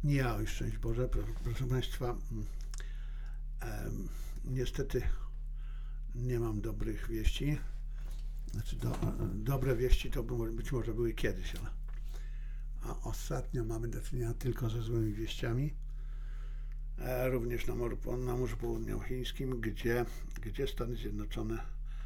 Nie, oj, szczęść Boże, proszę Państwa, niestety nie mam dobrych wieści. Znaczy, dobre wieści to być może były kiedyś, ale ostatnio mamy do czynienia tylko ze złymi wieściami. Również na Morzu Południowochińskim, gdzie Stany Zjednoczone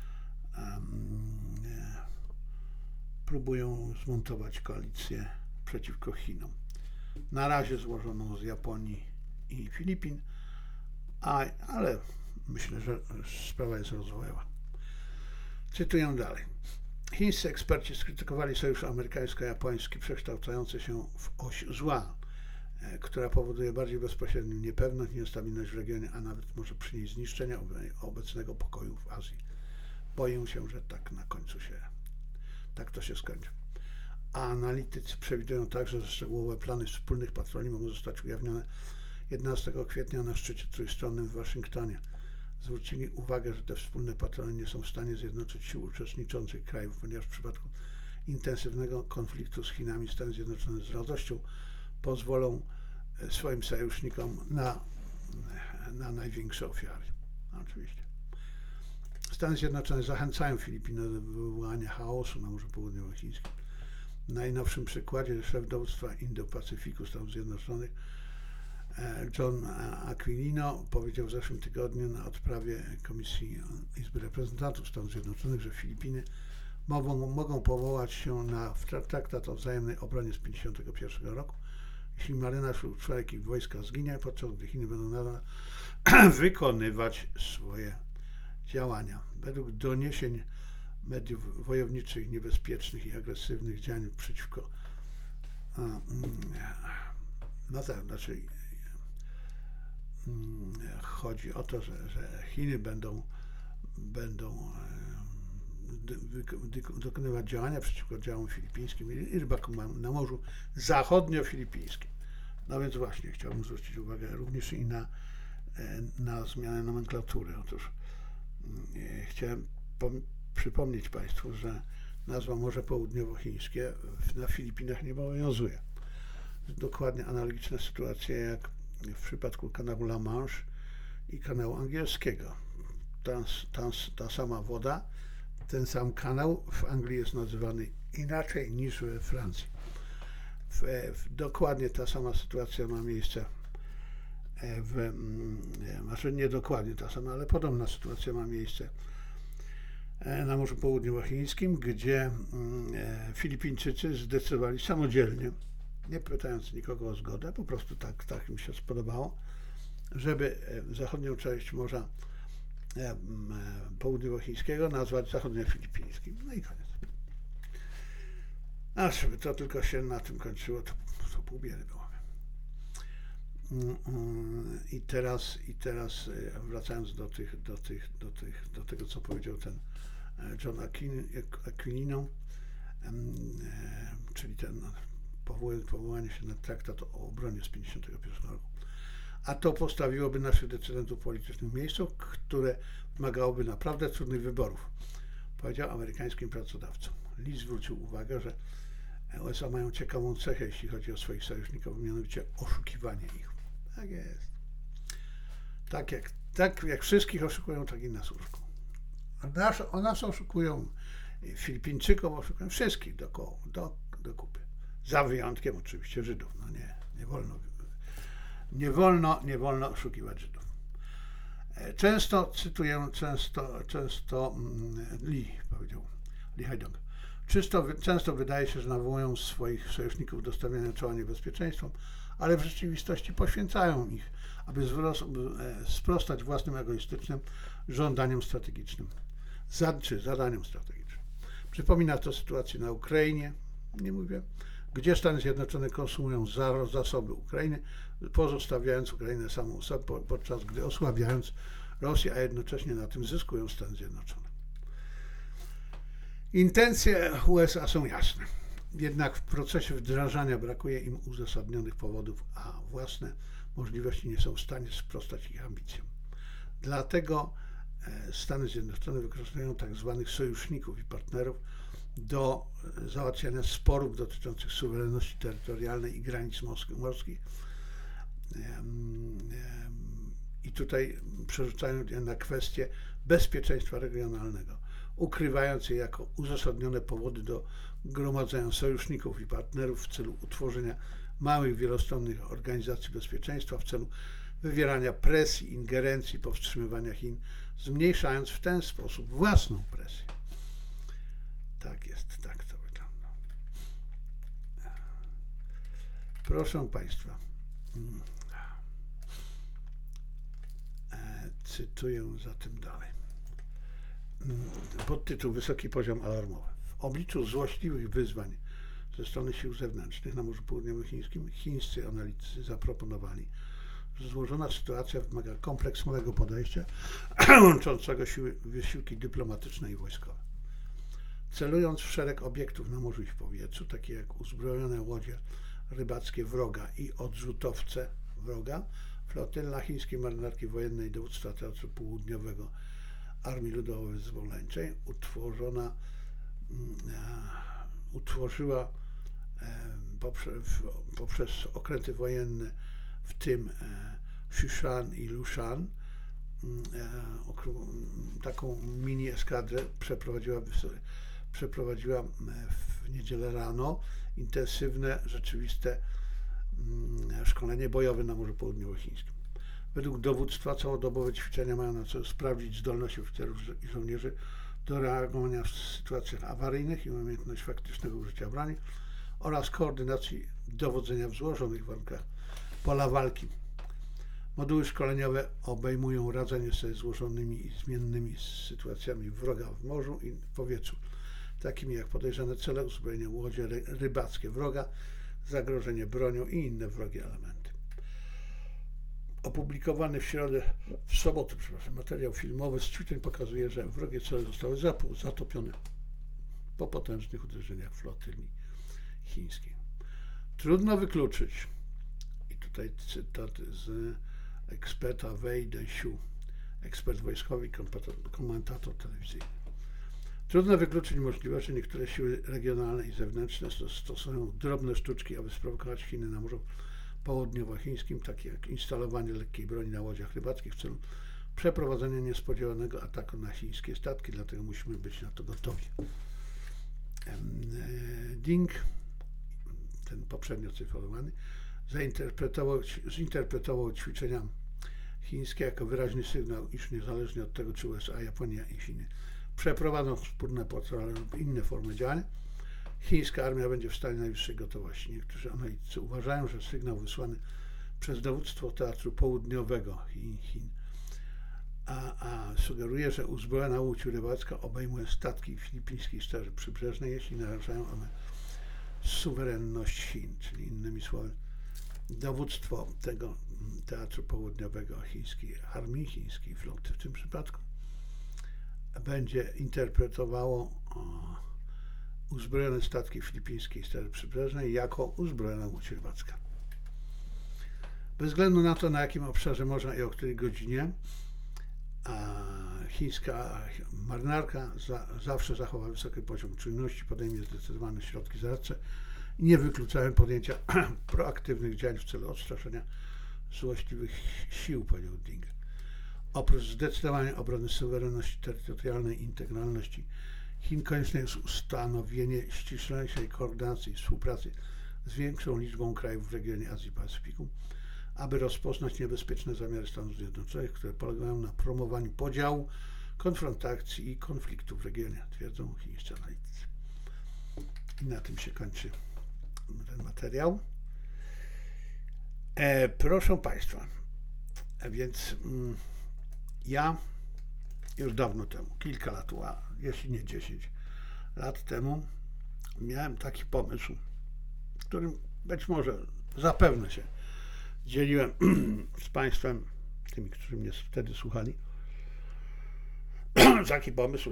próbują zmontować koalicję przeciwko Chinom. Na razie złożoną z Japonii i Filipin, ale myślę, że sprawa jest rozwojowa. Cytuję dalej. Chińscy eksperci skrytykowali sojusz amerykańsko-japoński przekształcający się w oś zła, która powoduje bardziej bezpośrednią niepewność i niestabilność w regionie, a nawet może przynieść zniszczenia obecnego pokoju w Azji. Boję się, że tak to się skończy. A analitycy przewidują także, że szczegółowe plany wspólnych patroli mogą zostać ujawnione 11 kwietnia na szczycie trójstronnym w Waszyngtonie. Zwrócili uwagę, że te wspólne patrole nie są w stanie zjednoczyć sił uczestniczących krajów, ponieważ w przypadku intensywnego konfliktu z Chinami Stany Zjednoczone z radością pozwolą swoim sojusznikom na największe ofiary. Oczywiście. Stany Zjednoczone zachęcają Filipiny do wywołania chaosu na Morzu Południowochińskim. W najnowszym przykładzie szef dowództwa Indo-Pacyfiku Stanów Zjednoczonych John Aquilino powiedział w zeszłym tygodniu na odprawie Komisji Izby Reprezentantów Stanów Zjednoczonych, że Filipiny mogą powołać się na traktat o wzajemnej obronie z 1951 roku, jeśli marynarz lub członek ich wojska zginie, podczas gdy Chiny będą nadal wykonywać swoje działania. Według doniesień mediów wojowniczych, niebezpiecznych i agresywnych działań przeciwko chodzi o to, że Chiny będą dokonywać działania przeciwko działom filipińskim i rybakom na Morzu Zachodnio-Filipińskim. No więc właśnie chciałbym zwrócić uwagę również i na zmianę nomenklatury. Otóż chciałem przypomnieć Państwu, że nazwa Morze Południowochińskie na Filipinach nie obowiązuje. Dokładnie analogiczna sytuacja jak w przypadku kanału La Manche i kanału angielskiego. Ta sama woda, ten sam kanał w Anglii jest nazywany inaczej niż we Francji. Dokładnie ta sama sytuacja ma miejsce znaczy nie dokładnie ta sama, ale podobna sytuacja ma miejsce na Morzu Południowochińskim, gdzie Filipińczycy zdecydowali samodzielnie, nie pytając nikogo o zgodę, po prostu tak im się spodobało, żeby zachodnią część Morza Południowochińskiego nazwać zachodnio-filipińskim. No i koniec. A żeby to tylko się na tym kończyło, to pół biedy byłoby. I teraz wracając do tego, co powiedział ten John Aquilino, czyli ten powołanie się na traktat o obronie z 1951 roku. A to postawiłoby naszych decydentów politycznych w miejscu, które wymagałoby naprawdę trudnych wyborów, powiedział amerykańskim pracodawcom. Lee zwrócił uwagę, że USA mają ciekawą cechę, jeśli chodzi o swoich sojuszników, mianowicie oszukiwanie ich. Tak jest. Tak jak wszystkich oszukują, tak i nas oszukują. O nas oszukują, Filipińczyków oszukują, wszystkich do kupy. Za wyjątkiem oczywiście Żydów. No nie wolno oszukiwać Żydów. Często Lee powiedział, Lee Hajdong, często wydaje się, że nawołują swoich sojuszników do stawiania czoła niebezpieczeństwom, ale w rzeczywistości poświęcają ich, aby sprostać własnym egoistycznym żądaniom strategicznym, czy zadaniom strategicznym. Przypomina to sytuację na Ukrainie, gdzie Stany Zjednoczone konsumują zasoby Ukrainy, pozostawiając Ukrainę samą sobie, podczas gdy osłabiając Rosję, a jednocześnie na tym zyskują Stany Zjednoczone. Intencje USA są jasne, jednak w procesie wdrażania brakuje im uzasadnionych powodów, a własne możliwości nie są w stanie sprostać ich ambicjom. Dlatego Stany Zjednoczone wykorzystują tak zwanych sojuszników i partnerów do załatwiania sporów dotyczących suwerenności terytorialnej i granic morskich I tutaj przerzucają je na kwestię bezpieczeństwa regionalnego, ukrywając je jako uzasadnione powody do gromadzenia sojuszników i partnerów w celu utworzenia małych, wielostronnych organizacji bezpieczeństwa, w celu wywierania presji, ingerencji, powstrzymywania Chin, zmniejszając w ten sposób własną presję. Tak jest, tak to wygląda. Proszę Państwa, cytuję zatem dalej. Podtytuł Wysoki poziom alarmowy. W obliczu złośliwych wyzwań ze strony sił zewnętrznych na Morzu Południowochińskim chińscy analitycy zaproponowali, że złożona sytuacja wymaga kompleksowego podejścia łączącego wysiłki dyplomatyczne i wojskowe. Celując w szereg obiektów na morzu i w powietrzu, takie jak uzbrojone łodzie rybackie wroga i odrzutowce wroga, flotylla chińskiej marynarki wojennej dowództwa Teatru Południowego Armii Ludowo-Wyzwoleńczej utworzyła poprzez okręty wojenne, w tym Shushan i Lushan, taką mini eskadrę przeprowadziła w niedzielę rano intensywne, rzeczywiste szkolenie bojowe na Morzu Południowochińskim. Według dowództwa całodobowe ćwiczenia mają na celu sprawdzić zdolność oficerów i żołnierzy do reagowania w sytuacjach awaryjnych i umiejętność faktycznego użycia broni oraz koordynacji dowodzenia w złożonych warunkach pola walki. Moduły szkoleniowe obejmują radzenie sobie z złożonymi i zmiennymi sytuacjami wroga w morzu i w powietrzu, takimi jak podejrzane cele, uzbrojenie łodzie rybackie wroga, zagrożenie bronią i inne wrogie elementy. Opublikowany w sobotę materiał filmowy z ćwiczeń pokazuje, że wrogie cele zostały zatopione po potężnych uderzeniach flotyli chińskiej. Trudno wykluczyć, i tutaj cytat z eksperta Wei Dengxiu, ekspert wojskowy i komentator telewizyjny. Trudno wykluczyć możliwość, że niektóre siły regionalne i zewnętrzne stosują drobne sztuczki, aby sprowokować Chiny na Morzu Południowochińskim, takie jak instalowanie lekkiej broni na łodziach rybackich w celu przeprowadzenia niespodziewanego ataku na chińskie statki, dlatego musimy być na to gotowi. Ding, ten poprzednio cyfrowany, zinterpretował ćwiczenia chińskie jako wyraźny sygnał, iż niezależnie od tego, czy USA, Japonia i Chiny przeprowadzą wspólne patrole lub inne formy działań, chińska armia będzie w stanie najwyższej gotowości. Niektórzy analitycy uważają, że sygnał wysłany przez dowództwo Teatru Południowego Chin sugeruje, że uzbrojona łódź rybacka obejmuje statki filipińskiej Straży Przybrzeżnej, jeśli naruszają one suwerenność Chin, czyli innymi słowy dowództwo tego Teatru Południowego chińskiej armii, chińskiej floty w tym przypadku, będzie interpretowało uzbrojone statki filipińskiej Straży Przybrzeżnej jako uzbrojona łódź rybacka. Bez względu na to, na jakim obszarze morza i o której godzinie, chińska marynarka zawsze zachowa wysoki poziom czujności, podejmie zdecydowane środki zaradcze i nie wykluczają podjęcia proaktywnych działań w celu odstraszenia złośliwych sił, powiedział Ding. Oprócz zdecydowanej obrony suwerenności terytorialnej i integralności Chin, konieczne jest ustanowienie ściślejszej koordynacji i współpracy z większą liczbą krajów w regionie Azji i Pacyfiku, aby rozpoznać niebezpieczne zamiary Stanów Zjednoczonych, które polegają na promowaniu podziału, konfrontacji i konfliktu w regionie, twierdzą chińscy analitycy. I na tym się kończy ten materiał. Proszę Państwa, więc ja już dawno temu, kilka lat, jeśli nie 10 lat temu, miałem taki pomysł, którym być może zapewne się dzieliłem z Państwem, tymi, którzy mnie wtedy słuchali, taki pomysł,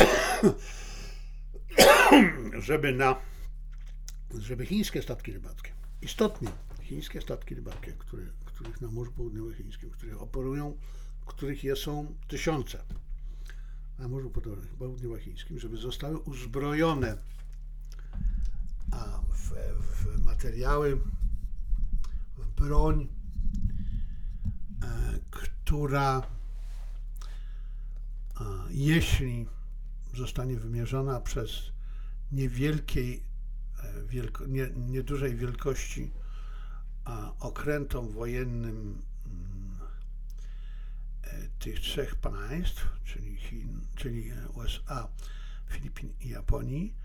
żeby chińskie statki rybackie, istotnie chińskie statki rybackie, których na Morzu Południowochińskim, które operują, których są tysiące na Morzu Południowochińskim, żeby zostały uzbrojone w materiały, w broń która jeśli zostanie wymierzona przez niedużej wielkości okrętom wojennym tych trzech państw, czyli USA, Filipin i Japonii,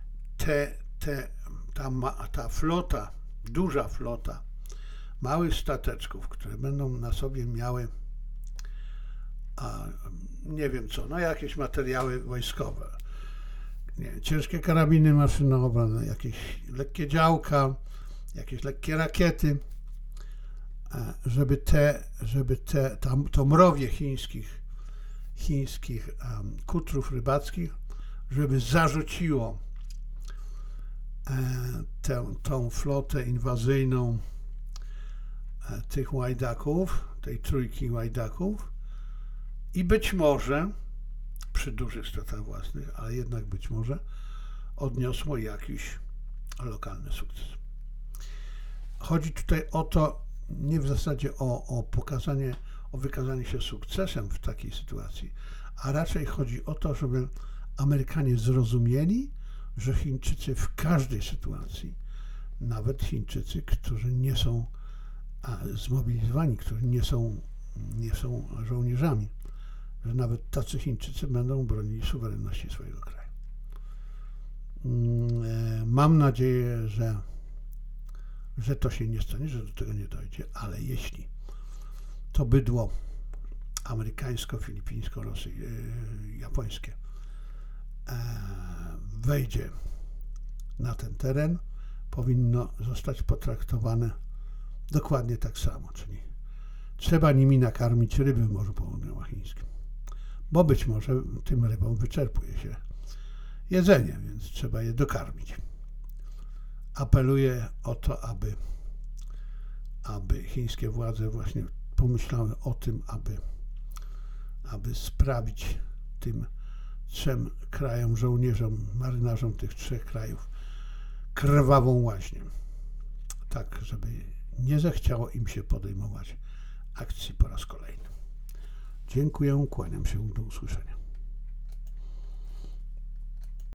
ta flota, duża flota małych stateczków, które będą na sobie miały nie wiem co, no jakieś materiały wojskowe, nie, ciężkie karabiny maszynowe, no, jakieś lekkie działka, jakieś lekkie rakiety, żeby to mrowie chińskich kutrów rybackich, żeby zarzuciło tą flotę inwazyjną tych łajdaków, tej trójki łajdaków i być może przy dużych stratach własnych, ale jednak być może odniosło jakiś lokalny sukces. Chodzi tutaj o to, nie w zasadzie o wykazanie się sukcesem w takiej sytuacji, a raczej chodzi o to, żeby Amerykanie zrozumieli, że Chińczycy w każdej sytuacji, nawet Chińczycy, którzy nie są zmobilizowani, którzy nie są żołnierzami, że nawet tacy Chińczycy będą bronili suwerenności swojego kraju. Mam nadzieję, że to się nie stanie, że do tego nie dojdzie, ale jeśli to bydło amerykańsko-filipińsko-japońskie wejdzie na ten teren, powinno zostać potraktowane dokładnie tak samo, czyli trzeba nimi nakarmić ryby w Morzu Południowochińskim, bo być może tym rybom wyczerpuje się jedzenie, więc trzeba je dokarmić. Apeluję o to, aby chińskie władze właśnie pomyślały o tym, aby sprawić tym trzem krajom, żołnierzom, marynarzom tych trzech krajów krwawą łaźnię, tak żeby nie zechciało im się podejmować akcji po raz kolejny. Dziękuję, kłaniam się, do usłyszenia.